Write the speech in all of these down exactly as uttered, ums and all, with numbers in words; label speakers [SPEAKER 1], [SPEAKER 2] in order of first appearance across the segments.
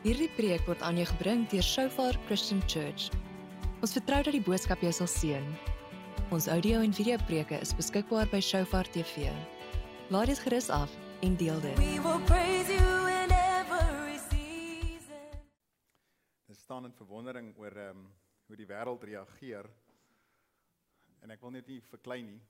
[SPEAKER 1] Hierdie preek word aan jou gebring deur Shofar Christian Church. Ons vertrou dat die boodskap jou sal seën. Ons audio en video preke is beskikbaar by Shofar T V. Laat dit gerus af en deel dit.
[SPEAKER 2] We will praise you in every season.
[SPEAKER 3] Ons staan in verwondering oor um, hoe die wêreld reageer. En ek wil net nie verklein nie.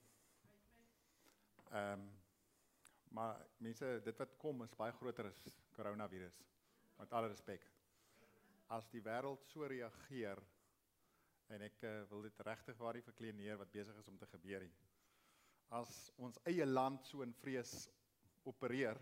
[SPEAKER 3] Ehm um, maar mense, dit wat kom is baie groter as coronavirus. Met alle respek. As die wêreld so reageer, en ek uh, wil dit regtig waar die verklein neer wat besig is om te gebeur nie. As ons eie land so in vrees opereer,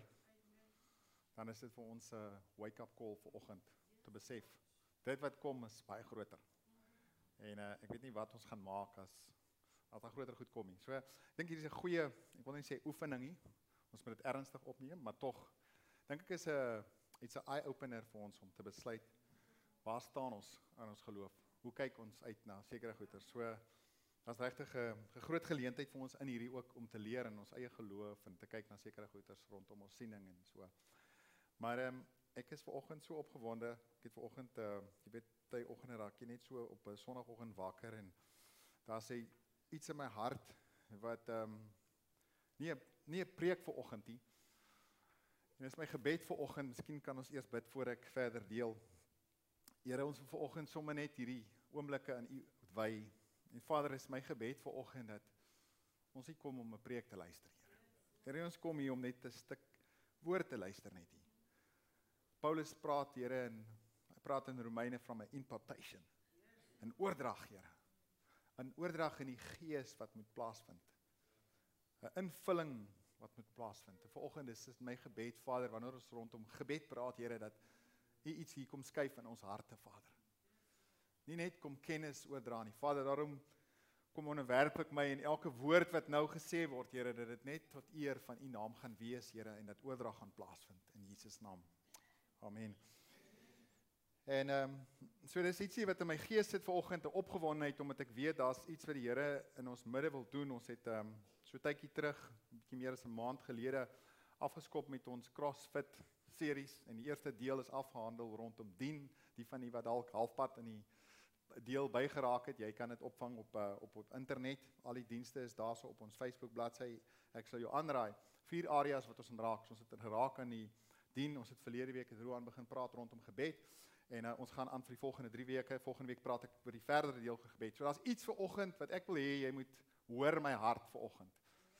[SPEAKER 3] dan is dit vir ons 'n uh, wake-up call vanoggend te besef. Dit wat kom is baie groter. En uh, ek weet nie wat ons gaan maak as as daar groter goed kom nie. So ek dink hier is 'n goeie, ek wil nie sê oefening nie. Ons moet dit ernstig opneem, maar tog dink ek is 'n iets 'n eye-opener vir ons om te besluit waar staan ons aan ons geloof? Hoe kyk ons uit na sekere goeie? So daar's regtig 'n groot geleentheid vir ons in hierdie ook om te leer in ons eie geloof en te kyk na sekere goeie rondom ons siening en so. Maar um, ek is vanoggend so opgewonde. Ek het vanoggend uh, jy weet, die oggend raak jy net so op 'n Sondagoggend wakker en daar sê iets in my hart wat um, nie nie 'n preek vanoggend nie. En dis my gebed vir oggend, miskien kan ons eers bid voor ek verder deel. Here, ons wil vir oggend sommer net hierdie oomblikke aan U wy. En Vader, is my gebed vir oggend dat ons hier kom om 'n preek te luister, Here. Here, ons kom hier om net 'n stuk woord te luister net hier. Paulus praat, Here, en hy praat in Romeine van 'n impartation. 'n Oordrag, Here. 'n Oordrag in die gees wat moet plaasvind. 'n invulling wat moet plaasvind. En vanoggend is dit my gebed, Vader, wanneer ons rondom gebed praat, Here, dat U iets hier kom skuif in ons harte, Vader. Nie net kom kennis oordra nie, Vader, daarom kom onderwerp ek my en elke woord wat nou gesê word, Here, dat dit net tot eer van U naam gaan wees, Here, en dat oordrag gaan plaasvind, in Jesus naam. Amen. En um, so dis ietsie wat in my gees sit vanoggend, 'n opgewondenheid, omdat ek weet, daar's iets wat die Here in ons midde wil doen. Ons het um, so tydjie terug, 'n bietjie meer as 'n maand gelede, afgeskop met ons CrossFit series, en die eerste deel is afgehandel rondom dien, die van die wat dalk halfpad in die deel bygeraak het, jy kan dit opvang op, uh, op op internet, al die dienste is daar so op ons Facebook bladsy, ek sal jou aanraai, vier areas wat ons in raak, ons het geraak aan die dien, ons het verlede week het Roan begin praat rondom gebed, en uh, ons gaan aan vir die volgende drie weke, volgende week praat ek oor die verdere deel van gebed, so daar's iets vir oggend wat ek wil hê, jy moet hoor my hart vir oggend.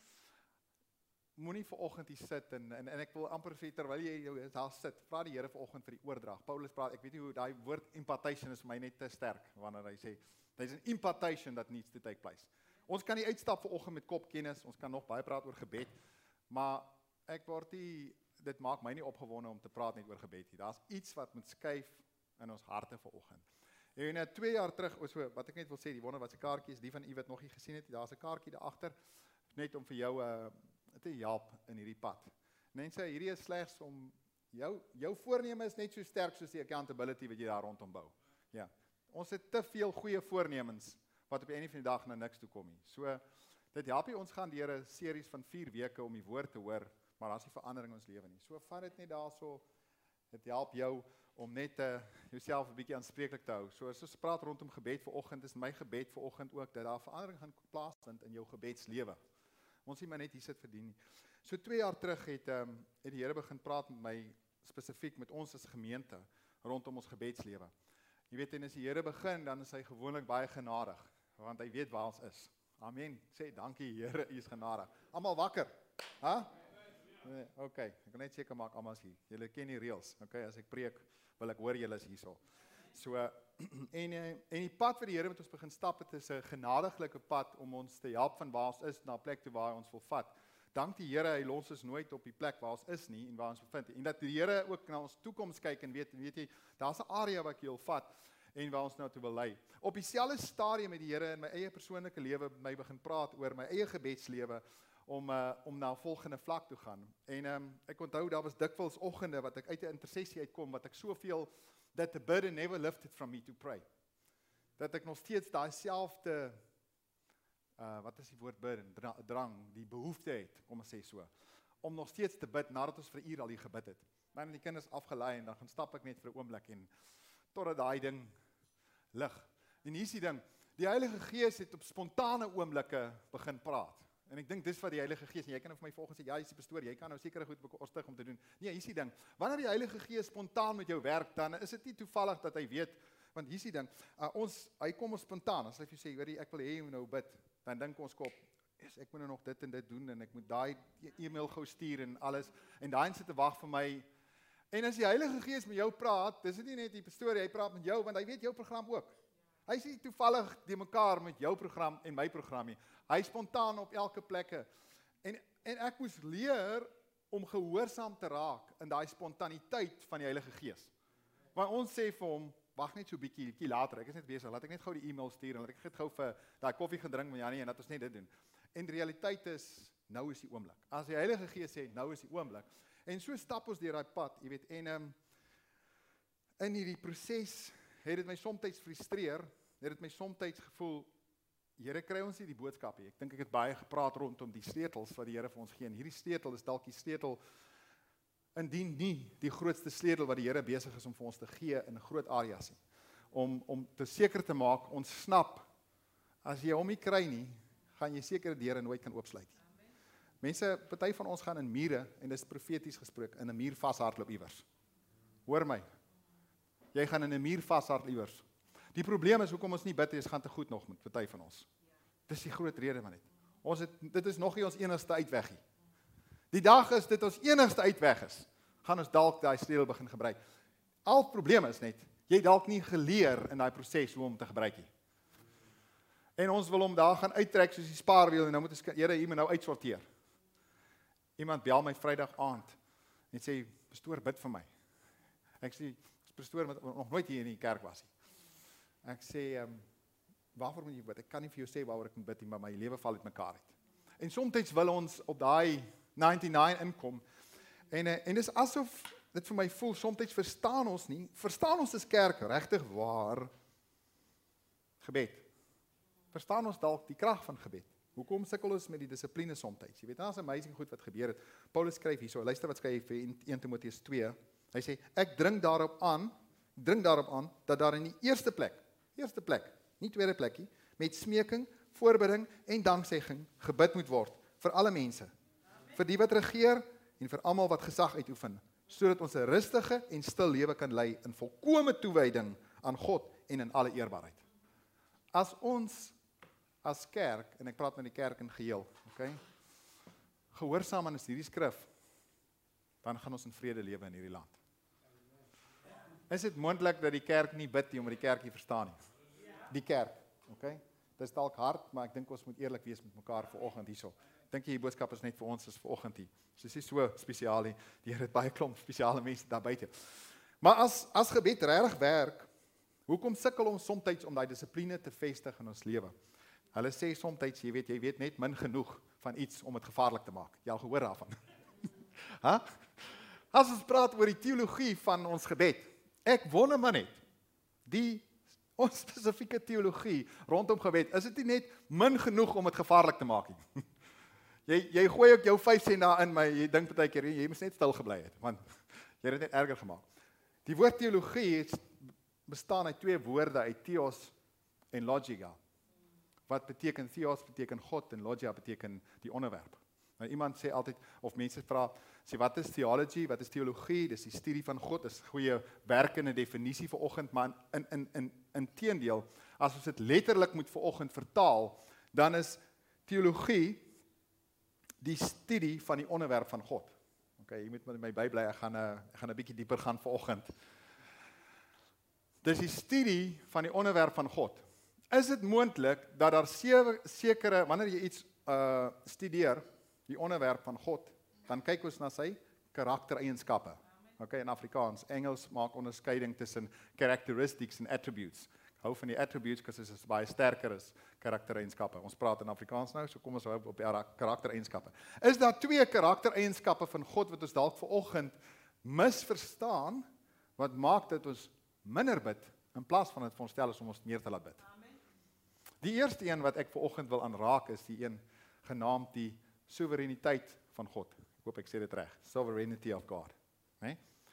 [SPEAKER 3] Moenie vir oggend hier sit, en, en, en ek wil amper sê, terwyl jy jou daar sit, vra die Here vir oggend vir die oordrag. Paulus praat, ek weet nie hoe, daai woord impartation is vir my net te sterk, wanneer hy sê, there's an impartation that needs to take place. Ons kan nie uitstap vir oggend met kopkennis, ons kan nog baie praat oor gebed, maar ek word nie, dit maak my nie opgewonde om te praat net oor gebed nie. Daar's iets wat moet skuif in ons harte vir oggend. En uh, twee jaar terug, so, wat ek net wil sê, die wonder wat se kaartjies, die van u wat nog nie gesien het, daar's 'n kaartjie daar agter, net om vir jou uh, te help in hierdie pad. Mense, hierdie is slegs om jou jou voorneme is net so sterk soos die accountability wat jy daar rondom bou. Ja. Ons het te veel goeie voornemens wat op die einde van die dag na niks toe kom nie. So dit help jy ons gaan deur 'n series van vier weke om die woord te hoor, maar daar's nie verandering in ons lewe nie. So vat dit net daarso. Dit help jou om net uh, jouself 'n bietjie aanspreeklik te hou. So as ons praat rondom gebed vir oggend, is my gebed vir oggend ook dat daar verandering gaan plaasvind in jou gebedslewe. Ons nie maar net hier sit verdien nie. So twee jaar terug het, um, het die Here begin praat met my, spesifiek met ons as gemeente, rondom ons gebedslewe. Jy weet, en as die Here begin, dan is hy gewoonlik baie genadig, want hy weet waar ons is. Amen. Sê, dankie Here, u is genadig. Almal wakker? Ha? Nee, ok, ek wil net seker maak, almal is hier. Julle ken die reëls, ok, as ek preek, wil ek hoor julle is hierso. So, en, en die pad wat die Here met ons begin stap, het is 'n genadiglike pad om ons te help van waar ons is, na 'n plek toe waar ons wil vat. Dank die Here, hy los ons nooit op die plek waar ons is nie, en waar ons bevind. En dat die Here ook na ons toekoms kyk, en weet, weet jy, daar's 'n area wat ek wil vat, en waar ons nou toe wil lei. Op dieselfde stadium met die Here in my eie persoonlike lewe, my begin praat oor my eie gebedslewe, om, uh, om na 'n volgende vlak toe gaan. En um, ek onthou, daar was dikwels oggende, wat ek uit 'n intersessie uitkom, wat ek soveel, that the burden never lifted from me to pray. Dat ek nog steeds daai selfde, uh, wat is die woord burden, drang, die behoefte het, kom ons sê so, om nog steeds te bid, nadat ons vir 'n uur al hier gebid het. Dan het die kinders afgelei en dan gaan stap ek net vir 'n oomblik en totdat daai ding lig. En hier is die ding, die Heilige Gees het op spontane oomblikke begin praat. En ek dink dis wat die Heilige Gees, en jy kan nou vir my volgens sê, ja, jy is die pastoor, jy kan nou sekere goed bekostig om te doen. Nee, hier is die ding, wanneer die Heilige Gees spontaan met jou werk, dan is dit nie toevallig dat hy weet, want hier is die ding, uh, ons, hy kom ons spontaan, as hy vir jou sê, hoorie, ek wil hê jy moet nou bid, dan dink ons kop, yes, ek moet nou nog dit en dit doen, en ek moet daai e-mail gou stuur en alles, en daai sit te wag vir my. En as die Heilige Gees met jou praat, dis dit nie net die pastoor, hy praat met jou, want hy weet jou program ook. Hy is nie toevallig die mekaar met jou program en my program nie. Hy is spontaan op elke plekke. En, en ek moes leer om gehoorsaam te raak in daai spontaniteit van die Heilige Gees. Want ons sê vir hom, wag net so 'n bietjie, bietjie later, ek is net besig, laat ek net gou die e-mail stuur, en laat ek net gou vir daai koffie gedrink met Janie, en dat ons net dit doen. En die realiteit is, nou is die oomblik. As die Heilige Gees sê, nou is die oomblik. En so stap ons deur daai pad, jy weet, en um, in hierdie proses het dit my soms frustreer, het dit my soms gevoel, Here, kry ons nie die boodskap nie. Ek dink ek het baie gepraat rondom die sleutels wat die Here vir ons gee. En hierdie sleutel is dalk die sleutel, indien nie die grootste sleutel wat die Here besig is om vir ons te gee in groot areas nie. Om, om te seker te maak, ons snap, as jy hom nie kry nie, gaan jy sekere deure nooit kan oopsluit nie. Mense, party van ons gaan in mure, en dis profeties gesproke, in 'n muur vashardloop iewers. Hoor my, jy gaan in 'n muur vashardloop iewers. Die probleem is, hoekom ons nie bid is, gaan te goed nog met party van ons. Dis die groot rede van dit. Ons het, dit is nog nie ons enigste uitweg nie. Die dag is dit ons enigste uitweg is, gaan ons dalk daai sleutel begin gebruik. Al probleem is net, jy dalk nie geleer in daai proses hoe om te gebruik nie. En ons wil hom daar gaan uittrek soos die spaarwiel, en nou moet ons, Here, hier moet nou uitsorteer. Iemand bel my Vrydag aand, en sê, pastoor, bid vir my. Ek sê, pastoor, wat nog nooit hier in die kerk was nie. Ek sê, um, waarvoor moet jy bid? Ek kan nie vir jou sê waaroor ek moet bid nie, maar my lewe val uit mekaar uit. En soms wil ons op daai negenennegentig inkom, en, en dis asof dit vir my voel, soms verstaan ons nie, verstaan ons as kerk regtig waar gebed. Verstaan ons dalk die krag van gebed. Hoekom sukkel ons met die dissipline soms? Jy weet, daar's amazing goed wat gebeur het. Paulus skryf hierso, luister wat skryf hy in eerste Timoteus twee. Hy sê, ek dring daarop aan, dring daarop aan, dat daar in die eerste plek, eerste plek, nie tweede plekkie, met smeking, voorbidding en danksegging gebid moet word, vir alle mense, Amen. Vir die wat regeer, en vir almal wat gesag uitoefen, sodat ons 'n rustige en stil lewe kan lei, in volkome toewyding aan God, en in alle eerbaarheid. As ons, as kerk, en ek praat met die kerk in geheel, okay, gehoorsaam aan hierdie skrif, dan gaan ons in vrede lewe in hierdie land. Is dit moontlik dat die kerk nie bid nie, omdat die kerk nie verstaan nie? Die kerk, okay? Dit is dalk hard, maar ek dink ons moet eerlik wees met mekaar vanoggend hierso. Ek dink die boodskap is net vir ons, is vanoggend hier. So dis nie so spesiaal nie, die Here het baie klomp spesiale mense daar buite. Maar as, as gebed regtig werk, hoekom sukkel ons soms om daai dissipline te vestig in ons lewe? Hulle sê soms, jy weet, jy weet net min genoeg van iets om dit gevaarlik te maak. Jy al gehoor daarvan? huh? As ons praat oor die teologie van ons gebed, ek wonder maar net, die ons spesifieke teologie rondom gebed, is dit nie net min genoeg om dit gevaarlik te maak nie? jy, jy gooi ook jou vyf sent daarin, maar jy dink partykeer, jy moes net stil gebly het, want jy het dit net erger gemaak. Die woord teologie bestaan uit twee woorde, uit theos en logia. Wat beteken theos, beteken God, en logia beteken die onderwerp. Nou, iemand sê altyd, of mense vra, sê wat is theology, wat is teologie, dis die studie van God, dis goeie werkende definisie vir oggend, maar in, in, in, in teendeel, as ons dit letterlik moet vir oggend vertaal, dan is teologie die studie van die onderwerp van God. Ok, jy moet met my bybly, ek gaan, ek gaan 'n bietjie dieper gaan vir oggend. Dis die studie van die onderwerp van God. Is dit moontlik dat daar sekere, wanneer jy iets uh, studeer, die onderwerp van God, dan kyk ons na sy karaktereienskappe. Okay, in Afrikaans, Engels maak onderskeiding tussen characteristics en attributes. Ek hou van die attributes, because dit is baie sterker as karaktereienskappe. Ons praat in Afrikaans nou, so kom ons hou op die karaktereienskappe. Is daar twee karaktereienskappe van God wat ons dalk vanoggend misverstaan, wat maak dat ons minder bid, in plaas van dit vir ons stel is om ons meer te laat bid? Amen. Die eerste een wat ek vanoggend wil aanraak, is die een genaamd die soewereiniteit van God. Ek hoop ek sê dit reg. Sovereignty of God. Nee?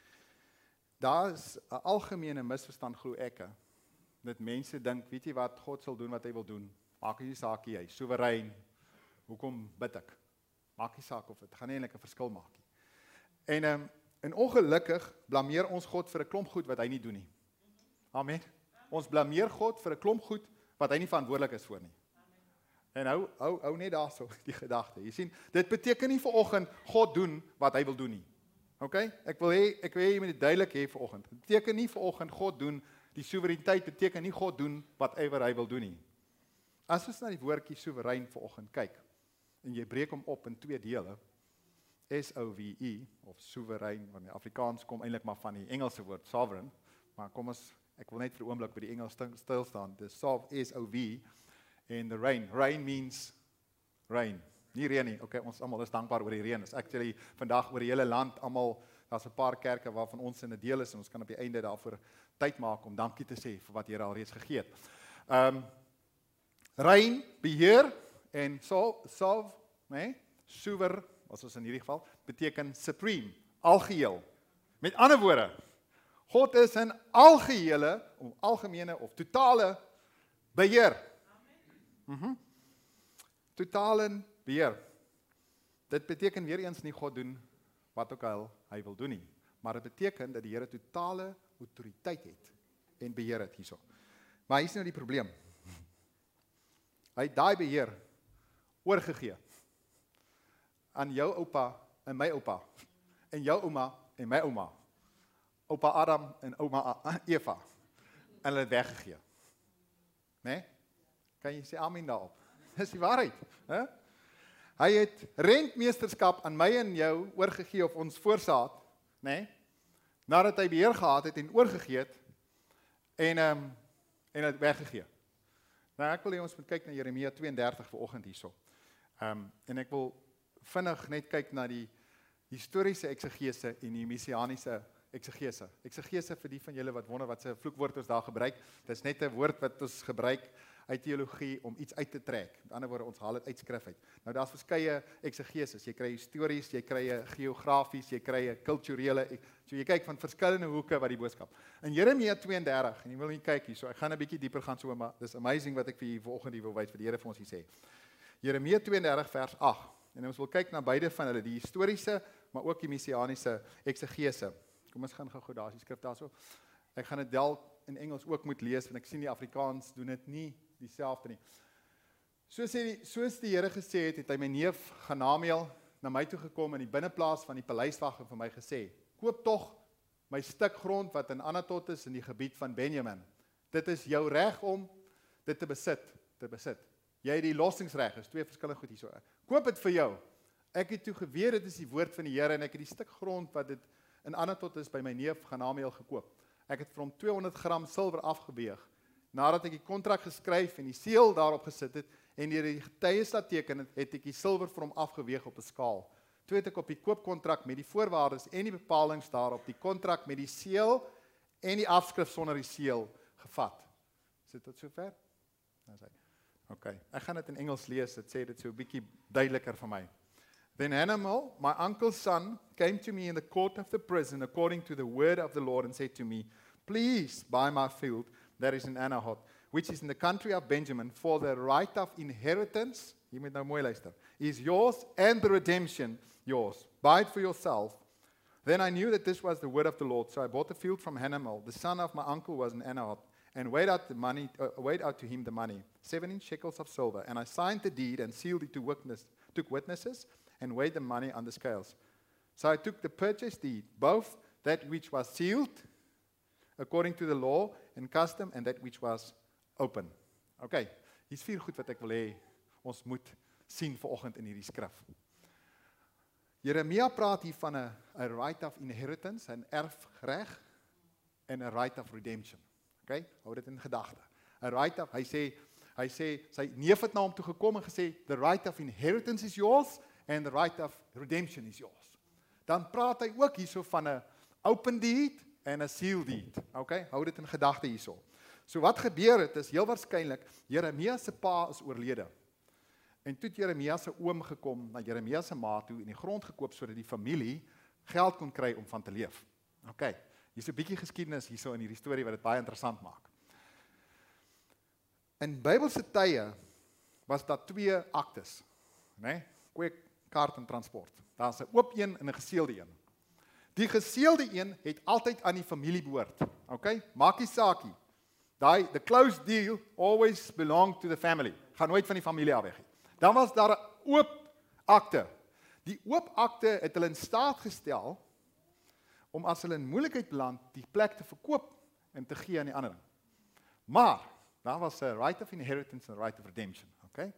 [SPEAKER 3] daar is 'n algemene misverstand glo ek, dat mense dink, weet jy wat, God sal doen wat hy wil doen. Maak nie saak jy, soewerein. Hoekom bid ek? Maak nie saak of dit gaan nie eintlik 'n verskil maak nie. En um, en ongelukkig blameer ons God vir 'n klomp goed wat hy nie doen nie. Amen. Ons blameer God vir 'n klomp goed wat hy nie verantwoordelik is vir nie. En hou hou hou net daarso die gedagte. Jy sien, dit beteken nie vanoggend God doen wat hy wil doen nie. OK? Ek wil hê ek wil hê jy moet dit duidelik hê vanoggend. Dit beteken nie vanoggend God doen die soewereiniteit beteken nie God doen whatever hy wil doen nie. As ons na die woordjie soewerein vanoggend kyk en jy breek hom op in twee dele, S O V E of soewerein, want die Afrikaans kom eintlik maar van die Engelse woord sovereign, maar kom ons ek wil net vir 'n oomblik by die Engels stil staan. Dis S O V en the rain. Rain means rain. Nie reën nie. Okay, ons almal is dankbaar oor die reën. Is actually vandag oor die hele land almal, daar's 'n paar kerke waarvan ons in 'n deel is en ons kan op die einde daarvoor tyd maak om dankie te sê vir wat die Here al reeds gegee het. Um rein, beheer en so solve, nee, soewer, wat ons in hierdie geval beteken supreme, algeheel. Met ander woorde, God is in algehele, of algemene of totale beheer. Mhm. Totale beheer. Dit beteken weer eens nie God doen wat ook al hy wil doen nie, maar dit beteken dat die Here totale autoriteit het en beheer het hierso. Maar hier is nou die probleem. Hy het daai beheer oorgegee aan jou oupa en my oupa en jou ouma en my ouma. Oupa Adam en ouma Eva. En hulle het weggegee. Né? Kan jy sê amen daarop? Dis die waarheid, hè? Hy het rentmeesterskap aan my en jou oorgegee of ons voorsaat, né? Nadat hy beheer gehad het en oorgegee het en ehm um, en het weggegee. Nou ek wil hê ons moet kyk na Jeremia twee en dertig vanoggend hierso. Ehm um, en ek wil vinnig net kyk na die historiese eksegese en die messianiese eksegese. Eksegese vir die van julle wat wonder wat se vloekwoord ons daar gebruik. Dit is net 'n woord wat ons gebruik uit teologie om iets uit te trek. Met ander woorde, ons haal dit uit skrif uit. Nou daar's verskeie eksegeses. Jy kry histories, jy kry geografies, jy kry kulturele. So jy kyk van verskillende hoeke wat die boodskap. In Jeremia twee en dertig, en jy wil nie kyk hier, so ek gaan 'n bietjie dieper gaan so, maar dis amazing wat ek vir julle vanoggend hier wil wys vir die Here vir ons hier sê. Jeremia twee en dertig vers agt. En ons wil kyk na beide van hulle, die historiese, maar ook die messianiese eksegese. Kom ons gaan gou-gou daar, die skrif daarso. Ek gaan dit dalk in Engels ook moet lees, want ek sien die Afrikaans doen dit nie dieselfde nie. Soos die, soos die Here gesê het, het hy my neef Hanameel na my toe gekom in die binneplaas van die paleiswag en vir my gesê, koop tog my stuk grond wat in Anatot is in die gebied van Benjamin. Dit is jou reg om dit te besit, te besit. Jy het die lossingsreg, is twee verskillende goed hierso. Koop dit vir jou. Ek het toe geweet dit is die woord van die Here en ek het die stuk grond wat dit in Anatot is by my neef Hanameel gekoop. Ek het vir hom tweehonderd gram silwer afgeweeg. Nadat ek die kontrak geskryf en die seël daarop gesit het en die getuies laat teken het, het ek die silwer vir hom afgeweeg op 'n skaal. Toe het ek op die koopkontrak met die voorwaardes en die bepalinge daarop die kontrak met die seël en die afskrif sonder die seël gevat. Is dit tot sover? Nou sê. Okay, ek gaan dit in Engels lees. Dit sê dit so 'n bietjie duideliker vir my. Then Hanameel, my uncle's son, came to me in the court of the prison according to the word of the Lord and said to me, please buy my field that is in Anatot, which is in the country of Benjamin, for the right of inheritance, jy moet nou mooi luister, is yours and the redemption yours. Buy it for yourself. Then I knew that this was the word of the Lord, so I bought the field from Hanameel. The son of my uncle was in Anatot, and weighed out the money, uh, weighed out to him the money, seventeen shekels of silver, and I signed the deed and sealed it to witness, took witnesses, and weighed the money on the scales. So I took the purchase deed, both that which was sealed, according to the law and custom, and that which was open. Okay, hier's vier goed wat ek wil hê ons moet sien vanoggend in hierdie skrif. Jeremia praat hier van 'n 'n right of inheritance, 'n erfreg en 'n right of redemption. Okay, hou dit in gedagte. 'n Right of, hy sê hy sê sy neef het na hom toe gekom en gesê the right of inheritance is yours and the right of redemption is yours. Dan praat hy ook hierso van 'n open deed en 'n sealed deed. Okay, hou dit in gedagte hierso. So wat gebeur het is heel waarskynlik Jeremia se pa is oorlede. En toe het Jeremia se oom gekom na Jeremia se ma toe en die grond gekoop sodat die familie geld kon kry om van te leef. Okay. Hier's 'n bietjie geskiedenis hierso in hierdie storie wat dit baie interessant maak. In Bybelse tye was daar twee aktes, né? Nee? Kweek, kaart en transport. Daar's 'n oop een en 'n geseelde een. Die geseelde een het altyd aan die familie behoort. Okay? Maak nie saakie. Daai the close deal always belong to the family. Gaan nooit van die familie af weg nie. Dan was daar 'n oop akte. Die oop akte het hulle in staat gestel om as hulle in moeilikheid beland, die plek te verkoop en te gee aan die ander. Maar daar was 'n right of inheritance en right of redemption, okay?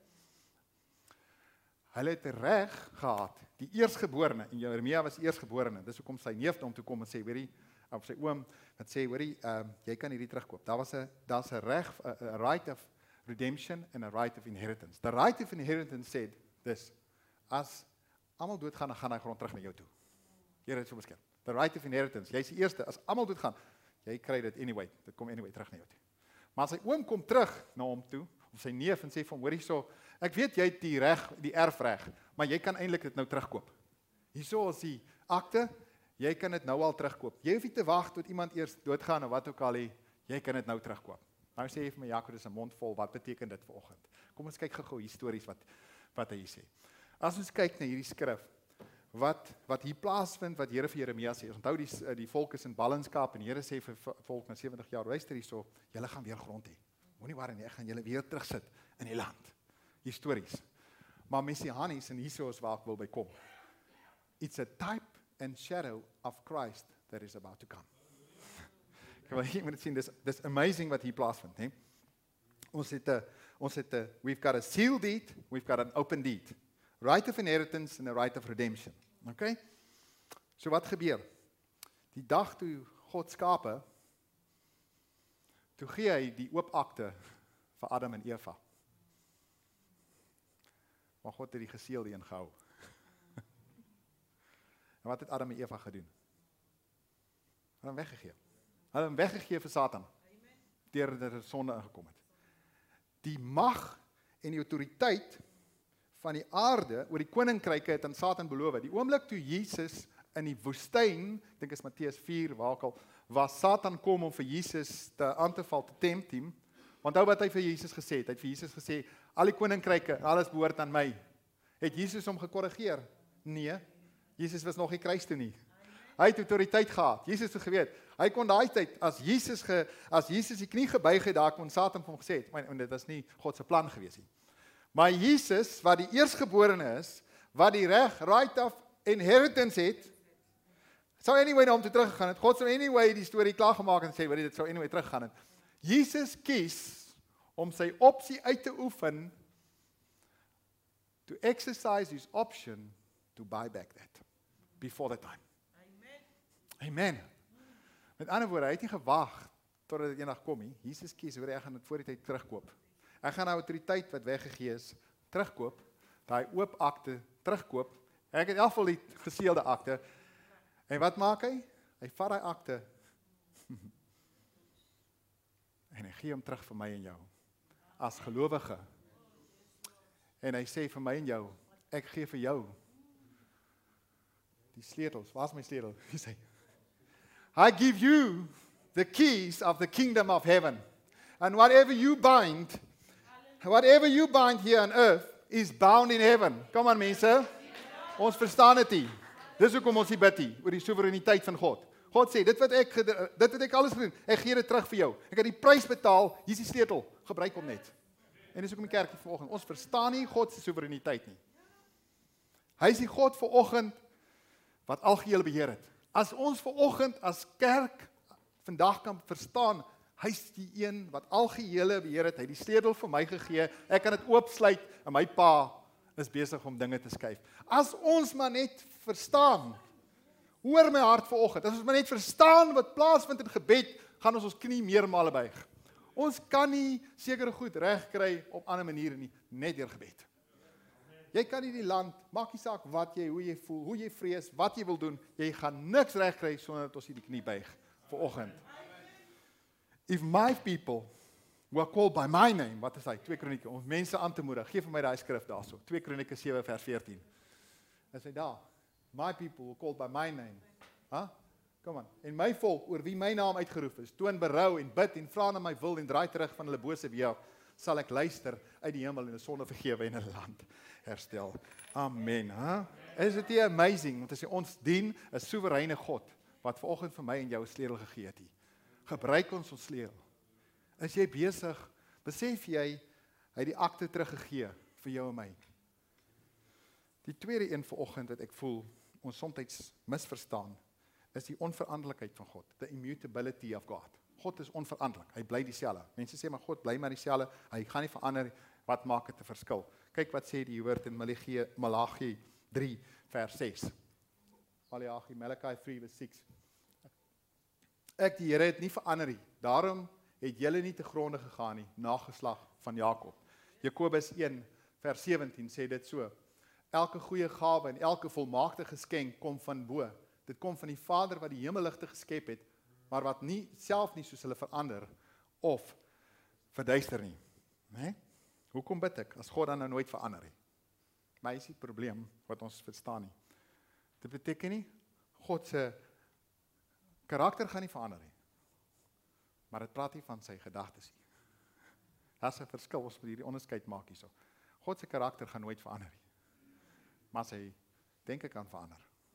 [SPEAKER 3] Hulle het reg gehad, die eersgeborene, en Jeremia was eersgeborene, dis hoekom sy neef na hom toe kom en sê, hoorie, of sy oom, wat sê, hoorie, um, jy kan hierdie terugkoop. Daar was 'n daar's 'n reg, 'n right of redemption en 'n right of inheritance. The right of inheritance said this, as almal doodgaan, dan gaan hy grond terug na jou toe. Here het so beskerm. The right of inheritance, jy's die eerste, as almal doodgaan, jy kry dit anyway, dit kom anyway terug na jou toe. Maar sy oom kom terug na hom toe, of sy neef, en sê vir hom, hoorie so, ek weet jy het die reg, die erfreg, maar jy kan eintlik dit nou terugkoop. Hierso is die akte, jy kan dit nou al terugkoop. Jy hoef nie te wag tot iemand eers doodgaan of wat ook al, jy, jy kan dit nou terugkoop. Nou sê hy vir my, Jaco, dis 'n mond vol, wat beteken dit vanoggend? Kom ons kyk gou-gou histories wat wat hy hier sê. As ons kyk na hierdie skrif, wat wat hier plaasvind, wat Here vir Jeremia sê. Onthou die die volk is in ballingskap en Here sê vir volk na sewentig jaar, luister hierso, julle gaan weer grond hê. Moenie worry nie, ek gaan julle weer terugsit in die land. Histories. Maar messianies, en hierso is waar ek wil by kom. It's a type and shadow of Christ that is about to come. Ek wil hier moet sien, dis dis amazing wat hier plaasvind, hè. Ons het 'n ons het 'n we've got a sealed deed, we've got an open deed. Right of inheritance and a right of redemption. Okay? So wat gebeur? Die dag toe God skape, toe gee hy die oop akte vir Adam en Eva. Maar God het die geseelde een gehou. En wat het Adam en Eva gedoen? Hulle hom weggegee. Hulle hom weggegee vir Satan. Deur dat er sonde ingekom het. Die mag en die autoriteit van die aarde oor die koninkryke het aan Satan beloof. Die oomblik toe Jesus in die woestyn, ek dink is Matteus vier, waar ook al, was Satan kom om vir Jesus te aan te val, te tempt hom. Onthou wat hy vir Jesus gesê het. Hy het vir Jesus gesê, al die koninkryke, alles behoort aan my. Het Jesus hom gekorrigeer? Nee. Jesus was nog nie kruis toe nie. Hy het autoriteit gehad. Jesus het geweet. Hy kon daai tyd, as Jesus ge, as Jesus die knie gebuig het, daar kon Satan vir hom gesê het, maar dit was nie God se plan gewees nie. Maar Jesus, wat die eersgeborene is, wat die reg, right of inheritance het, sou anyway na hom toe teruggegaan het. God sou anyway die storie klaar gemaak en sê, weet jy, dit sou anyway teruggaan het. Jesus kies om sy opsie uit te oefen, to exercise his option to buy back that, before the time. Amen. Amen. Met ander woorde, hy het nie gewag totdat dit eendag kom nie. Jesus kies, hoor, hy gaan dit voor die tyd terugkoop. Hy gaan die autoriteit wat weggegee is, terugkoop, daai oop akte terugkoop. Ek het in elk geval die geseelde akte. En wat maak hy? Hy vat daai akte en hy gee hom terug vir my en jou, as gelowige. En hy sê vir my en jou, ek gee vir jou die sleutels. Waar is my sleutel? Hy sê, I give you the keys of the kingdom of heaven. And whatever you bind, whatever you bind here on earth is bound in heaven. Kom aan mense. Ons verstaan dit nie. Dis hoekom ons hier bid nie, oor die soewereiniteit van God. God sê, dit wat ek dit wat ek alles gedoen, ek gee dit terug vir jou. Ek het die prys betaal, hier is die sleutel, gebruik hom net. En dis hoekom die kerk vanoggend, ons verstaan nie God se soewereiniteit nie. Hy is die God vanoggend wat algeheel beheer het. As ons vanoggend as kerk vandag kan verstaan, hy's die een wat algehele beheer het, hy het die sleutel vir my gegee, ek kan dit oopsluit en my pa is besig om dinge te skuif. As ons maar net verstaan, hoor my hart vanoggend, as ons maar net verstaan wat plaasvind in gebed, gaan ons ons knie meermale buig. Ons kan nie sekere goed reg kry op ander maniere nie, net deur gebed. Jy kan nie die land, maak nie saak wat jy, hoe jy voel, hoe jy vrees, wat jy wil doen, jy gaan niks reg kry sonder dat ons hier die knie buig vanoggend. If my people who are called by my name, wat is hy? twee Kronieke, om mense aan te moedig. Geef vir my daai skrif daarso. twee Kronieke sewe vers veertien. Is hy daar? My people who are called by my name. Huh? Kom aan. En my volk, oor wie my naam uitgeroep is, toon berou en bid en vra na my wil en draai terug van hulle bose weë, sal ek luister uit die hemel en 'n sonde vergewe en 'n land herstel. Amen. Huh? Is dit nie amazing? Want as jy ons dien, 'n soewereine God, wat vanoggend vir my en jou 'n sleutel gegee het. Gebruik ons ons sleutel. Is jy besig, besef jy, hy het die akte teruggegee vir jou en my. Die tweede een vanoggend wat ek voel, ons soms misverstaan, is die onveranderlikheid van God, the immutability of God. God is onveranderlik, hy bly dieselfde. Mense sê, maar God bly maar dieselfde, hy gaan nie verander, wat maak dit 'n verskil? Kyk wat sê die woord in Malagi, Malagi drie vers ses. Malagi, Malachi three verse six. Ek die Here het nie verander nie, daarom het julle nie te gronde gegaan nie, nageslag van Jakob. Jakobus one vers seventeen sê dit so, elke goeie gawe en elke volmaakte geskenk kom van bo. Dit kom van die Vader wat die hemelligte geskep het, maar wat nie self nie soos hulle verander of verduister nie. Nee? Hoekom bid ek as God dan nou nooit verander nie? Maar is die probleem wat ons verstaan nie. Dit beteken nie God se karakter gaan nie verander nie. Maar dit praat nie van sy gedagtes nie. Daar's 'n verskil, ons moet hierdie onderskeid maak hierso. God se karakter gaan nooit verander nie. Maar sy denke kan verander.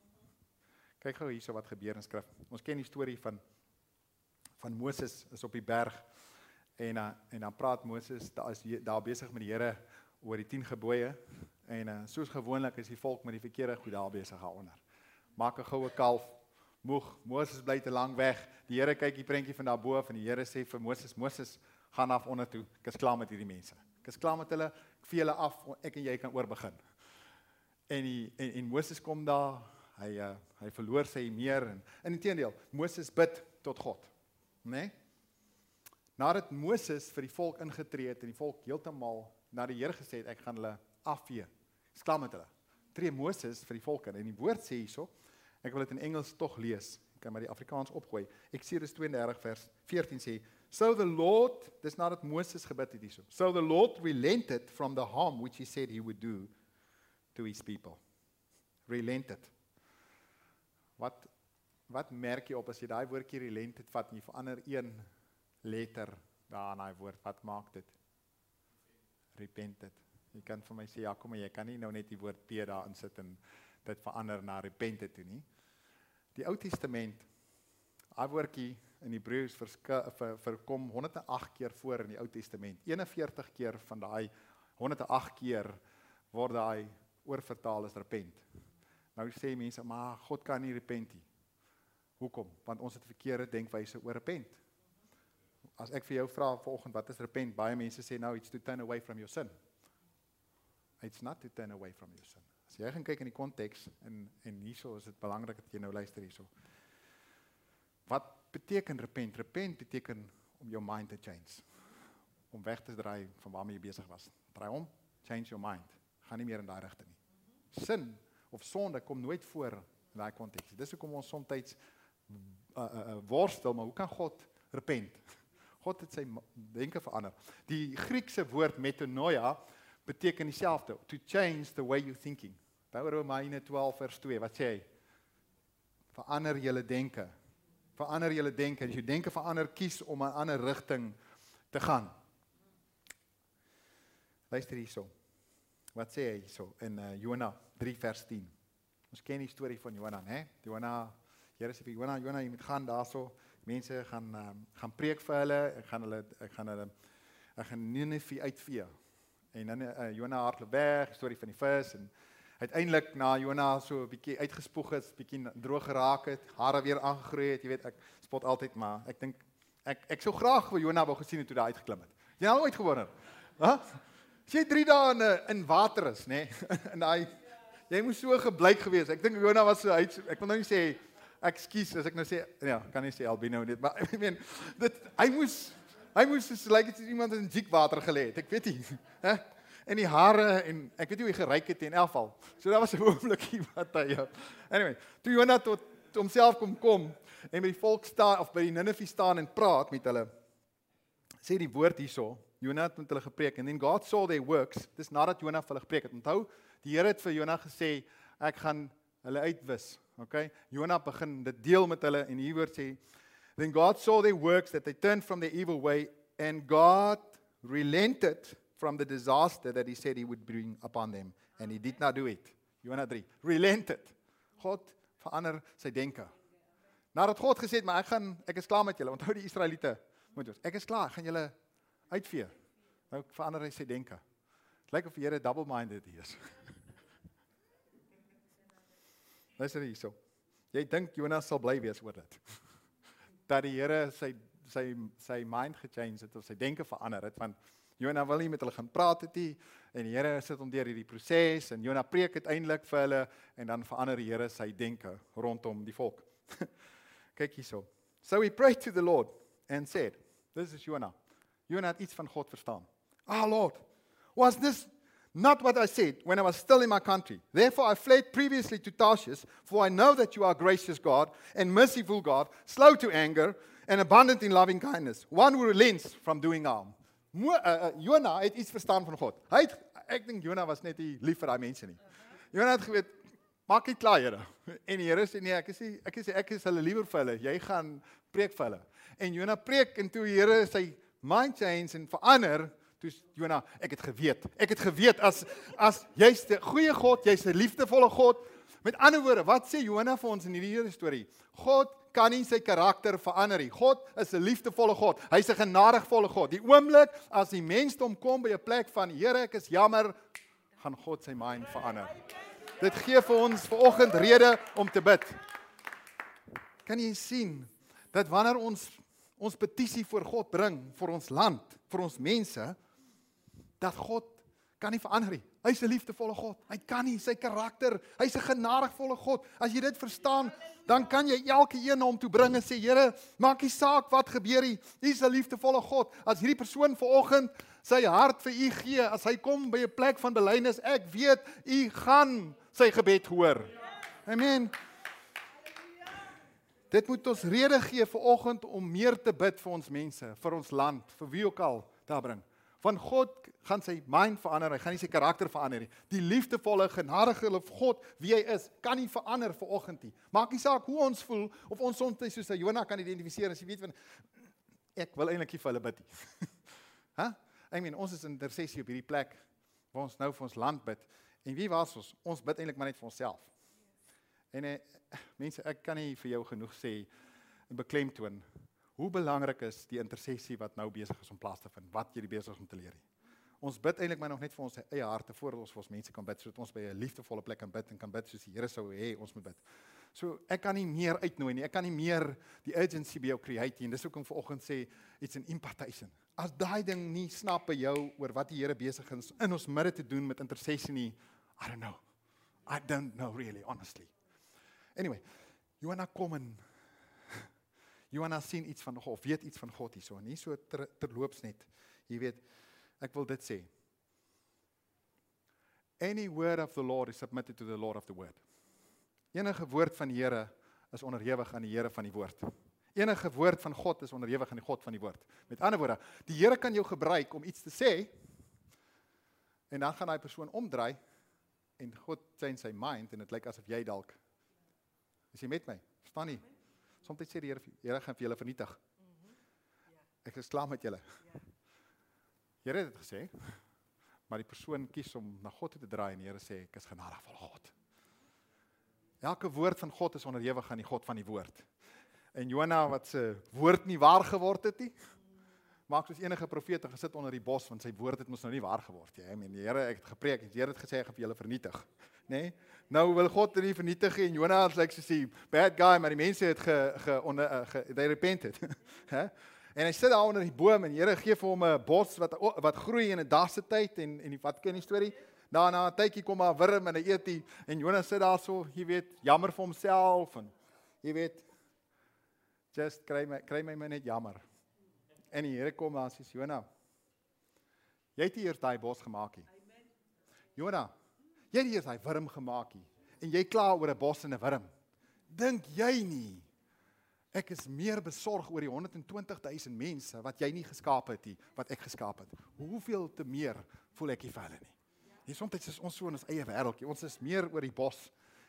[SPEAKER 3] Kyk gou hierso wat gebeur in skrif. Ons ken die storie van van Moses is op die berg en uh, en dan praat Moses, daar is daar besig met die Here oor die tien gebooie en uh, soos gewoonlik is die volk met die verkeerde goed daar besig daaronder. Maak 'n goue kalf, moeg, Moses bly te lank weg. Die Here kyk die prentjie van daar bo af en die Here sê vir Moses, Moses, gaan af onder toe. Ek is klaar met hierdie mense. Ek is klaar met hulle. Ek vee hulle af, ek en jy kan oorbegin. En die en, en Moses kom daar, hy uh, hy verloor sy meer en in die teendeel, Moses bid tot God. Nee? Nadat Moses vir die volk ingetree het en die volk heeltemal na die Here gesê het, ek gaan hulle afvee. Ek is klaar met hulle. Tree Moses vir die volk in en die woord sê hierso, ek wil dit in Engels tog lees. Ek kan maar die Afrikaans opgooi. Eksodus thirty-two vers fourteen sê, so the Lord, dis nadat Moses gebid het hierso. So the Lord relented from the harm which he said he would do to his people. Relented. Wat wat merk jy op as jy daai woordjie relented vat en jy verander een letter daar in daai woord, wat maak dit? Repented. Jy kan vir my sê, ja kom maar, jy kan nie nou net die woord P daar insit en dit verander na repented toe nie. Die Ou Testament, daai woordjie in Hebreëus verkom honderd en agt keer voor in die Ou Testament. eenenveertig keer van daai honderd en agt keer word daai oorvertaal as repent. Nou sê mense, maar God kan nie repent nie. Hoekom? Want ons het verkeerde denkwyse oor repent. As ek vir jou vra vanoggend, wat is repent? Baie mense sê nou, it's to turn away from your sin. It's not to turn away from your sin. As jy gaan kyk in die konteks, en, en hierso is dit belangrik dat jy nou luister hierso. Wat beteken repent? Repent beteken om jou mind te change. Om weg te draai van waarmee jy besig was. Draai om, change your mind. Gaan nie meer in daai rigting nie. Sin of sonde kom nooit voor in daai konteks. Dis hoekom ons soms uh, uh, uh, worstel, maar hoe kan God repent? God het sy denke verander. Die Griekse woord metanoia beteken dieselfde, to change the way you're thinking. Daar Romeine twaalf vers twee, wat sê hy? Verander julle denke. Verander julle denke. As jy denke verander, kies om 'n ander rigting te gaan. Luister hierso. Wat sê hy hierso in uh, Jona drie vers tien? Ons ken die storie van Jona, né? Jona, Here sê vir Jona, Jona, jy moet gaan daarso. Mense gaan um, gaan preek vir hulle. Ek gaan hulle ek gaan hulle ek gaan Nineve uitvee. En dan uh, Jona hardloop weg, storie van die vis en uiteindelik na Jona so 'n bietjie uitgespoeg het, bietjie droog geraak het, hare weer aangegroei het, jy weet, ek spot altyd maar ek dink ek ek sou graag vir Jona wou gesien het toe hy uitgeklim het. Jy nou ooit gewonder? Hæ? As jy drie dae in in water is, nê? Nee, en hy jy moes so geblyk gewees. Ek dink Jona was so uit, ek wil nou nie sê ekskuus as ek nou sê ja, kan nie sê albino dit, maar ek meen dit hy moes hy moes soos lyk dit iemand in dik water gelê het. Ek weet nie, hè? En die hare en ek weet nie hoe hy geryk het in elk geval. So daar was 'n oomblikie wat hy ja. Anyway, toe Jona tot homself kom kom en by die volk staan of by die Nineve staan en praat met hulle. Sê die woord hierso, Jona het met hulle gepreek en then God saw their works. Dis nadat Jona vir hulle gepreek het. Onthou, die Here het vir Jona gesê ek gaan hulle uitwis Okay? Jona begin dit deel met hulle en hier word sê, then God saw their works, that they turned from their evil way, and God relented from the disaster that he said he would bring upon them. And he did not do it. Jona drie, relented. God verander sy denke. Nadat God gesê het, maar ek gaan, ek is klaar met julle, onthou die Israeliete, moet ons, ek is klaar, ek gaan julle uitvee. Nou verander hy sy denke. Het lyk of die Here double-minded is. Luister hierso. Jy dink Jonas sal bly wees oor dit. Dat die Here sy sy sy mind gechange het of sy denke verander het, want Jona wil nie met hulle gaan praat het nie, en die Here sit hom deur hierdie proses, en Jona preek uiteindelik vir hulle, en dan verander die Here sy denke rondom die volk. Kyk hierso. So he prayed to the Lord and said, this is Jona. Jona het iets van God verstaan. Ah, Lord, was this not what I said when I was still in my country? Therefore I fled previously to Tarshish, for I know that you are gracious God and merciful God, slow to anger and abundant in loving kindness, one who relents from doing harm. Mo, uh, uh, Jona het iets verstaan van God. Hy het, ek dink Jona was net nie lief vir daai mense nie. Jona het geweet, maak nie klaar, Here. En die Here sê nee, ek is nie, ek is ek is hulle liewer vir hulle. Jy gaan preek vir hulle. En Jona preek en toe die Here sy mind change en verander. Toe Jona, ek het geweet. Ek het geweet as as jy's 'n goeie God, jy's 'n liefdevolle God. Met ander woorde, wat sê Jona vir ons in hierdie hele storie? God kan nie sy karakter verander nie. God is 'n liefdevolle God. Hy's 'n genadigvolle God. Die oomblik as die mensdom kom by 'n plek van Here, ek is jammer, gaan God sy mind verander. Dit gee vir ons vanoggend rede om te bid. Kan jy sien dat wanneer ons ons petisie voor God bring vir ons land, vir ons mense, dat God kan nie verander nie. Hy's 'n liefdevolle God. Hy kan nie sy karakter, hy's 'n genadigvolle God. As jy dit verstaan, dan kan jy elke een na hom toe bring en sê, Here, maak nie saak wat gebeur nie. Hy's 'n liefdevolle God. As hierdie persoon vanoggend sy hart vir u gee, as hy kom by 'n plek van belydenis, ek weet u gaan sy gebed hoor. Amen. Dit moet ons rede gee vanoggend om meer te bid vir ons mense, vir ons land, vir wie ook al daar bring. Want God gaan sy mind verander, hy gaan nie sy karakter verander nie. Die liefdevolle, genadige God, wie hy is, kan nie verander vanoggend nie. Maak nie saak hoe ons voel, of ons soms soos Jona kan identifiseer, as jy weet van, ek wil eintlik nie vir hulle bid nie. huh? I mean, ons is in intersessie op hierdie plek, waar ons nou vir ons land bid, en wie was ons? Ons bid eintlik maar net vir onsself. En eh, mense, ek kan nie vir jou genoeg sê, en beklemtoon, hoe belangrik is die intersessie wat nou besig is om plaas te vind, wat jy besig is om te leer. Ons bid eintlik maar nog net vir ons eie harte, voordat ons vir ons mense kan bid, sodat ons by 'n liefdevolle plek kan bid, en kan bid soos die Here sou hê, ons moet bid. So, ek kan nie meer uitnooi nie, ek kan nie meer die urgency by jou create nie, en dis ook om vanoggend sê, it's an impartation. As daai ding nie snap by jou, oor wat die Here besig is, in ons midde te doen met intersessie nie, I don't know, I don't know really, honestly. Anyway, Jona kom en Jona sien iets van God, of weet iets van God hierso, nie so ter, terloops net. Jy weet, ek wil dit sê. Any word of the Lord is submitted to the Lord of the word. Enige woord van die Here is onderhewig aan die Here van die woord. Enige woord van God is onderhewig aan die God van die woord. Met ander woorde, die Here kan jou gebruik om iets te sê, en dan gaan daai persoon omdraai, en God change sy mind, en dit lyk asof jy dalk, is jy met my? Verstaan nie? Soms sê die Here, Here gaan vir julle vernietig. Ek is klaar met julle. Here het dit gesê, maar die persoon kies om na God toe te draai, en die Here sê, ek is genadigvol God. Elke woord van God is onderhewig aan die God van die woord. En Jona, wat sy woord nie waar geword het nie, maak soos enige profeet en gesit onder die bos, want sy woord het mos nou nie waar geword. Ja, I mean, die Here het gepreek, die Here het gesê, ek gaan vir julle vernietig. Nee? Nou wil God dit nie vernietig, en Jona is like soos die bad guy, maar die mense het ge, ge, onder, uh, ge, they repented. En hy sit daar onder die boom, en die Here gee vir hom 'n bos wat, wat groei in 'n dag se tyd, en, en wat ken die storie? Daarna 'n tydjie kom maar wurm, en hy eet die, en Jona sit daar so, jy weet, jammer vir homself, en jy weet, just kry my, kry my my net jammer. En die Here kom daar en sê, Jona, jy het eers daai bos gemaak nie. Jona, jy het eers daai wurm gemaak nie, en jy kla oor 'n bos en 'n wurm. Dink jy nie, ek is meer besorg oor die honderd en twintig duisend mense, wat jy nie geskaap het nie, wat ek geskaap het. Hoeveel te meer voel ek nie vir hulle nie. En soms is ons so in ons eie wêreldjie, ons is meer oor die bos,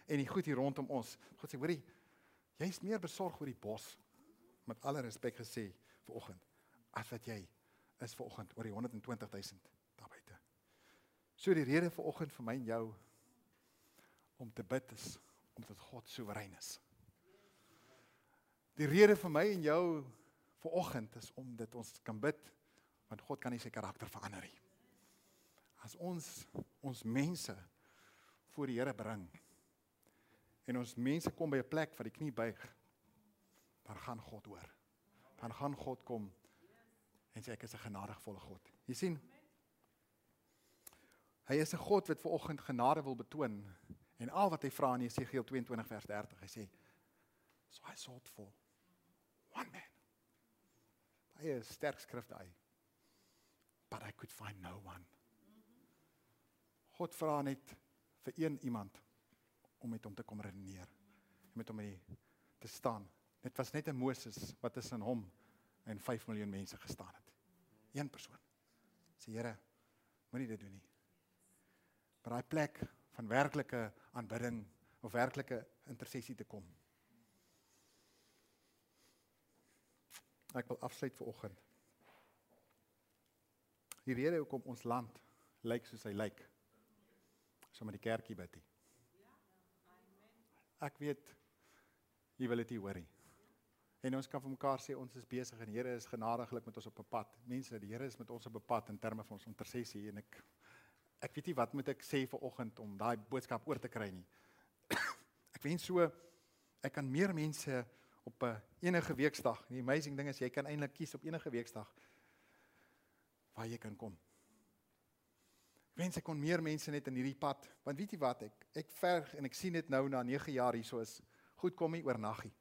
[SPEAKER 3] en die goed hier rondom ons. God sê, hoorie, jy is meer besorg oor die bos, met alle respek gesê vanoggend, as wat jy is vanoggend oor die honderd en twintig duisend daar buite. So die rede vanoggend vir my en jou om te bid is, omdat God soewerein is. Die rede vir my en jou vanoggend is om dit ons kan bid, want God kan nie sy karakter verander nie. As ons ons mense voor die Here bring, en ons mense kom by 'n plek waar die knie buig, dan gaan God hoor. Dan gaan God kom en sê, ek is 'n genadigvolle God. Jy sien, hy is 'n God wat vanoggend genade wil betoon, en al wat hy vra in Jesegiel tweeëntwintig vers dertig, hy sê, so I sought for one man. Hy is sterk skrif daai, but I could find no one. God vra net vir een iemand, om met hom te kom redeneer, en met hom mee te staan. Dit was net 'n Moses, wat tussen hom en vyf miljoen mense gestaan het. Een persoon. Sê, Here, moenie dit doen nie. Maar daai plek van werklike aanbidding, of werklike intersessie te kom. Ek wil afsluit vanoggend. Die rede hoekom ons land lyk soos hy lyk, so met die kerkie bid nie. Ek weet, jy wil dit nie hoor nie. En ons kan vir mekaar sê, ons is besig, en die Here is genadiglik met ons op 'n pad. Mense, die Here is met ons op 'n pad, in terme van ons intersessie, en ek, ek weet nie wat moet ek sê vanoggend, om daai boodskap oor te kry nie. Ek wens so, ek kan meer mense op 'n enige weeksdag, die amazing ding is, jy kan eintlik kies op enige weeksdag, waar jy kan kom. Ek wens ek kon meer mense net in hierdie pad, want weet jy wat, ek, ek verg, en ek sien dit nou na nege jaar hier, so is, goed kom nie oornag nie.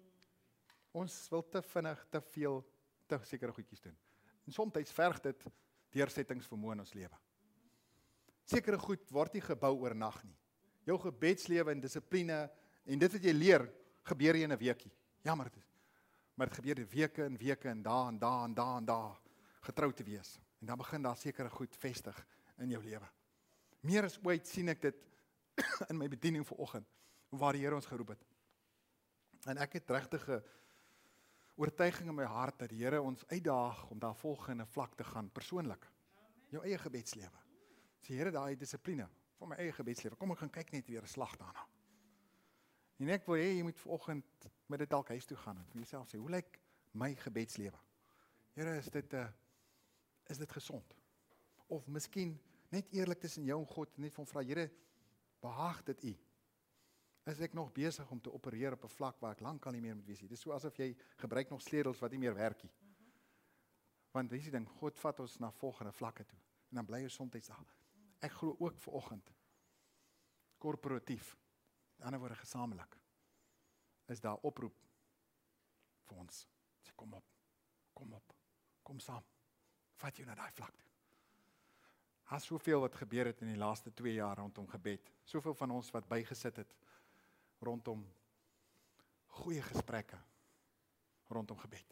[SPEAKER 3] Ons wil te vinnig, te veel, te sekere goedjies doen. En soms verg dit deursettingsvermoë in ons lewe. Sekere goed word nie gebou oornag nie. Jou gebedslewe en dissipline, en dit wat jy leer, gebeur nie in 'n weekie. Jammer dit is. Maar dit gebeur weke en weke, en daar en daar en daar en daar, getrou te wees. En dan begin daar sekere goed vestig in jou lewe. Meer as ooit sien ek dit in my bediening vanoggend, waar die Here ons geroep het. En ek het regtige oortuiging in my hart, dat die Here ons uitdaag, om daar volgende vlak te gaan, persoonlik. Jou eie gebedslewe. Sê, Here, daai dissipline, van my eie gebedslewe, kom ek gaan kyk net weer 'n slag daarna. En ek wil hê, jy moet vanoggend met dit dalk huis toe gaan, en vir jouself sê, hoe lyk my gebedslewe? Here, is dit, uh, is dit gesond? Of miskien net eerlik tussen jou en God, net van vra, Here, behaag dit U? Is ek nog besig om te opereer op 'n vlak waar ek lankal nie meer moet wees nie? Dit is so asof jy gebruik nog sleutels wat nie meer werk nie. Want dis die ding, God vat ons na volgende vlakke toe, en dan bly ons soms daar. Ek glo ook vanoggend, korporatief, in ander woorde gesamentlik, is daar oproep vir ons. Sê, kom op, kom op, kom saam, vat jou na daai vlak toe. Daar's soveel wat gebeur het in die laaste twee jaar rondom gebed. Soveel van ons wat bygesit het rondom goeie gesprekke rondom gebed.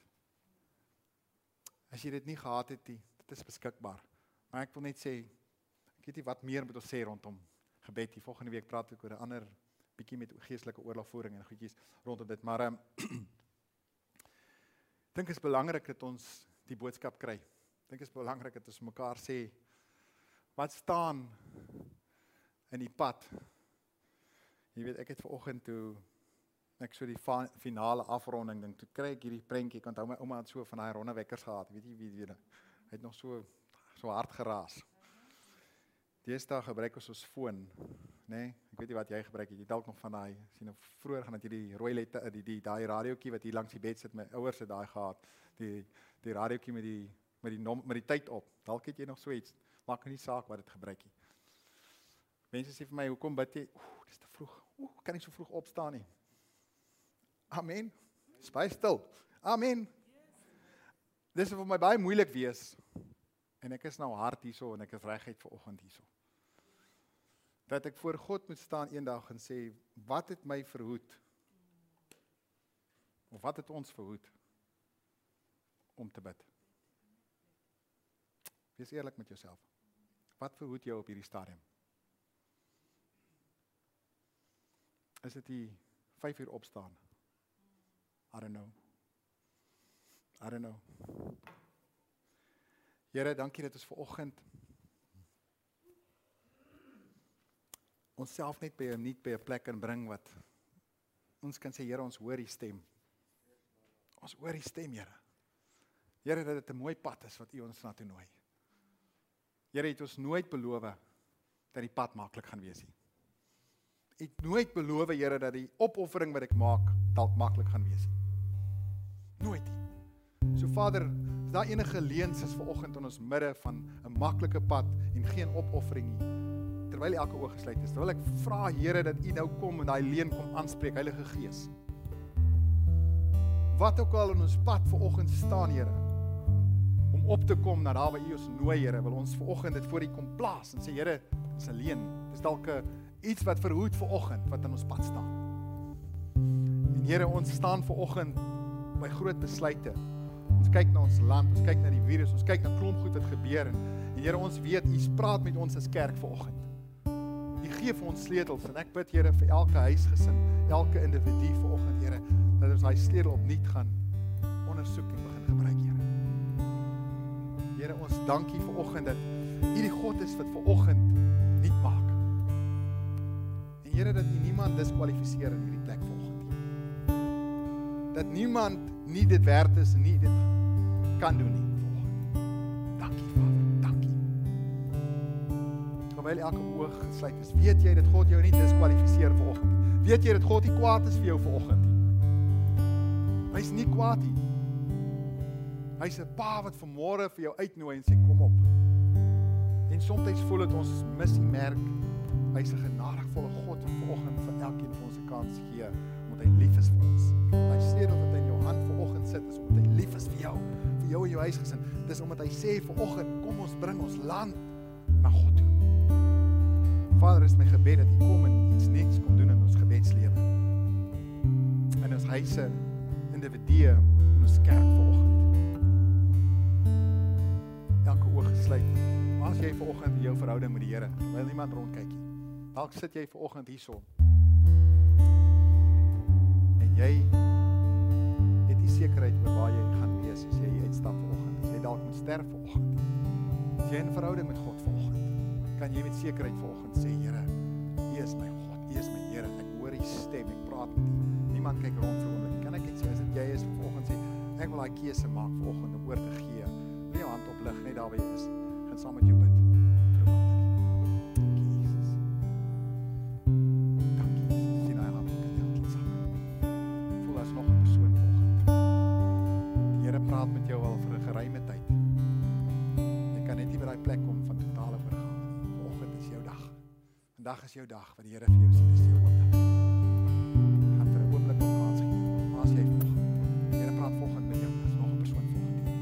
[SPEAKER 3] As jy dit nie gehad het, die, dit is beskikbaar. Maar ek wil net sê, ek weet nie wat meer moet ons sê rondom gebed. Die volgende week praat ek oor 'n ander bietjie met geestelike oorlogvoering en goedjies rondom dit. Maar um, ek dink is belangrik dat ons die boodskap kry. Ek dink is belangrik dat ons mekaar sê, wat staan in die pad? Jy weet, ek het vanoggend toe, ek so die finale afronding ding, toe kry ek hierdie prentjie, ek onthou my ouma het so van daai ronde wekkers gehad, weet jy wie dit, hy het nog so, so hard geraas. Deesdae gebruik ons ons foon, nee, ek weet nie wat jy gebruik, jy dalk nog van daai, sien, vroeër gaan het jy die rooi lette, die, die, die radiootjie wat hier langs die bed sit, my ouers het daai gehad, die, die radiootjie met die, met die, nom, met die tyd op, dalk het jy nog so iets, maak nie saak wat dit gebruik nie. Mense sê vir my, hoekom bid jy? Oeh, dis te vroeg. Oeh, kan nie so vroeg opstaan nie. Amen. Spy stil. Amen. Dis vir my baie moeilik wees. En ek is nou hard hierso en ek is reguit vanoggend hierso. Dat ek voor God moet staan eendag en sê, wat het my verhoed? Of wat het ons verhoed om te bid? Wees eerlik met jouself. Wat verhoed jou op hierdie stadium? Is dit die vyf uur opstaan? I don't know. I don't know. Here, dankie dat ons vanoggend ons self net by 'n nie by 'n plek kan bring wat ons kan sê, Here, ons hoor die stem. Ons hoor die stem, Here. Here, dat dit 'n mooi pad is wat U ons na toe nooi. Here, het ons nooit beloof dat die pad maklik gaan wees nie. U het nooit beloof, Here, dat die opoffering wat ek maak dalk maklik gaan wees nie. Nooit nie. So Vader, as daar enige leuns is vanoggend in ons midde van 'n maklike pad en geen opoffering nie, terwyl elke oog gesluit is, terwyl ek vra, Here, dat U nou kom en daai leuen kom aanspreek, Heilige Gees. Wat ook al in ons pad vanoggend staan, Here, om op te kom na daar waar U ons nooi, Here, wil ons vanoggend dit voor U kom plaas en sê, Here, dis 'n leuen, dis dalk 'n iets wat verhoed vanoggend wat in ons pad staan. En Here, ons staan vanoggend by groot besluite. Ons kyk na ons land, ons kyk na die virus, ons kyk na klomp goed wat gebeur en, en Here, ons weet U praat met ons as kerk vanoggend. U gee vir ons sleutels en ek bid, Here, vir elke huisgesin, elke individu vanoggend, Here, dat ons daai sleutel opnuut gaan ondersoek en begin gebruik, Here. Here, ons dankie vanoggend dat U die God is wat vanoggend nuut maak. En Here, dat U niemand diskwalifiseer in hierdie plek vanoggend nie. Dat niemand nie dit werd is en nie dit kan doen nie vanoggend. Dankie, Vader, dankie. Terwyl elke oog gesluit is, weet jy dat God jou nie diskwalifiseer vanoggend nie. Weet jy dat God nie kwaad is vir jou vanoggend nie. Hy's nie kwaad nie. Hy's 'n Pa wat vanmôre vir jou uitnooi en sê, kom op. En soms voel dit ons mis die merk. Hy's 'n genadigvolle God wat vanoggend vir elkeen van ons 'n kans gee, omdat hy lief is vir ons. Hy sleutel wat in jou hand vanoggend sit, is omdat hy lief is vir jou, vir jou en jou huisgesin. Dis omdat hy sê vanoggend, kom ons bring ons land na God toe. Vader, is my gebed dat U kom en iets niks kom doen in ons gebedslewe. In ons huise, individue, in ons kerk vanoggend. Elke oog gesluit. Maar as jy vanoggend in jou verhouding met die Here, terwyl niemand rondkyk nie. Dalk sit jy vanoggend hierso. En jy het nie sekerheid oor waar jy gaan wees as jy uitstap vanoggend. As jy dalk moet sterf vanoggend. As jy in verhouding met God vanoggend, kan jy met sekerheid vanoggend sê, Here, U is my God, U is my Here. Ek hoor U stem, ek praat met U. Niemand kyk rond vir hom. Kan ek net sê as dit jy is vanoggend sê, ek wil daai keuse maak vanoggend om oor te gee. Nie jou hand oplig net daar waar jy is. Gaan saam met jou bid. Vir 'n oomblik. Dankie Jesus. Dankie Jesus. Sien daai hand kan elkeen sak. Voel as nog 'n persoon vanoggend. Die Here praat met jou al vir 'n geruime tyd. Jy kan net nie by daai plek kom van totale oorgawe nie. Vanoggend is jou dag. Vandag is jou dag wat die Here vir jou sê, dis jou oomblik. Gaan vir 'n oomblik op kans gee. Maar as jy vanoggend, die Here praat vanoggend met jou, as nog 'n persoon vanoggend hier.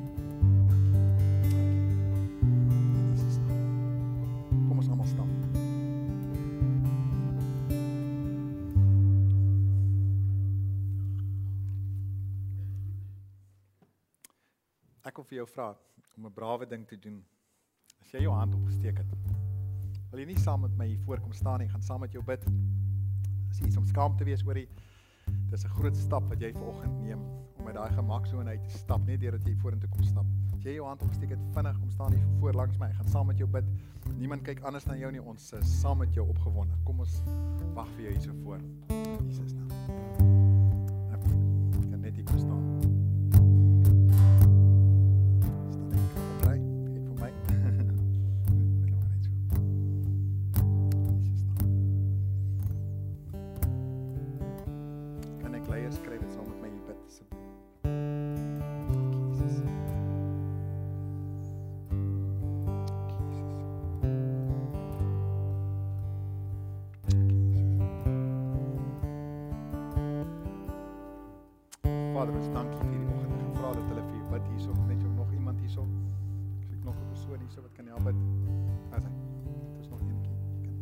[SPEAKER 3] Ek wil vir jou vra om 'n brawe ding te doen. As jy jou hand opgesteek het, wil jy nie saam met my hier voorkom staan en gaan saam met jou bid. Dis iets om skaam te wees oor die. Dis 'n groot stap wat jy vanoggend neem om uit daai gemaksone uit te stap, net deurdat jy vorentoe kom stap. As jy jou hand opgesteek het, vinnig kom staan hier voor langs my. Ek gaan saam met jou bid. Niemand kyk anders na jou nie. Ons is saam met jou opgewonde. Kom ons wag vir jou hier so voor. Jesus naam. Ek kan net hier kom staan. Vader, ons dank U vir hierdie oggend. Ek vra dat hulle vir U bid hierso, net jou nog iemand hierso. Ek het nog 'n persoon hierso wat kan help bid. As hy, dit is nog eenetjie.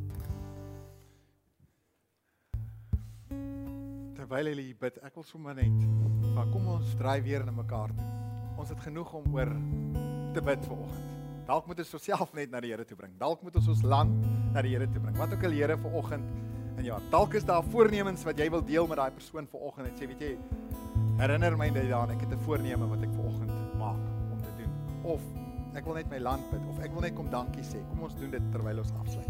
[SPEAKER 3] Terwyl hulle hier bid, ek wil sommer net, van kom ons draai weer na mekaar toe. Ons het genoeg om oor te bid vanoggend. Dalk moet ons osself net na die Here toe bring. Dalk moet ons ons land na die Here toe bring. Wat ook al Here vanoggend En ja, dalk is daar voornemens wat jy wil deel met daai persoon vanoggend en sê, weet jy, herinner my net daaraan, ek het 'n voorneme wat ek vanoggend maak om te doen. Of ek wil net my land bid, of ek wil net kom dankie sê. Kom ons doen dit terwyl ons afsluit.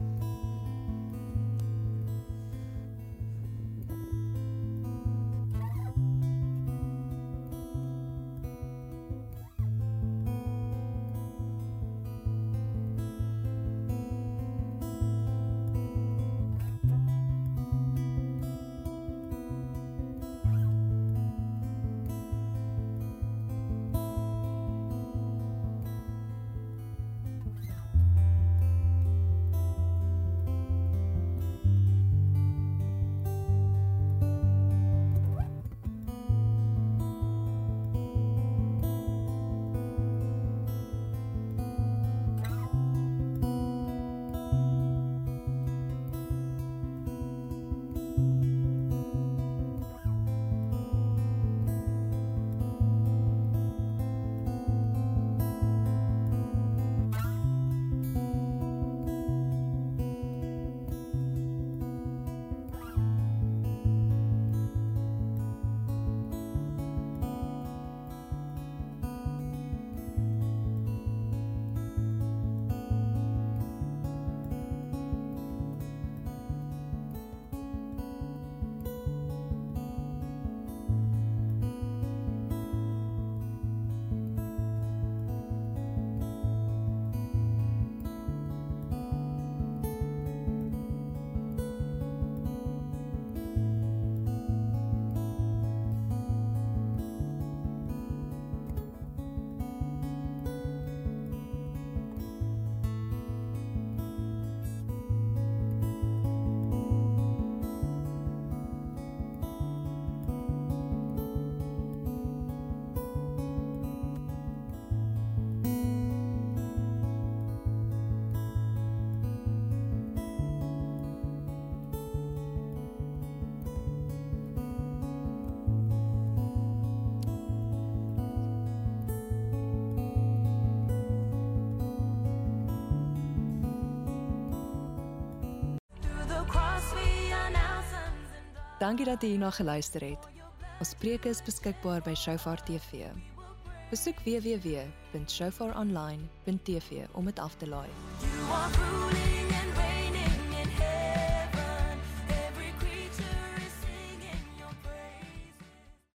[SPEAKER 1] Dankie dat jy hierna geluister het. Ons preke is beskikbaar by Shofar T V. Besoek w w w punt shofar online punt t v om dit af te laai.
[SPEAKER 2] You are ruling and reigning.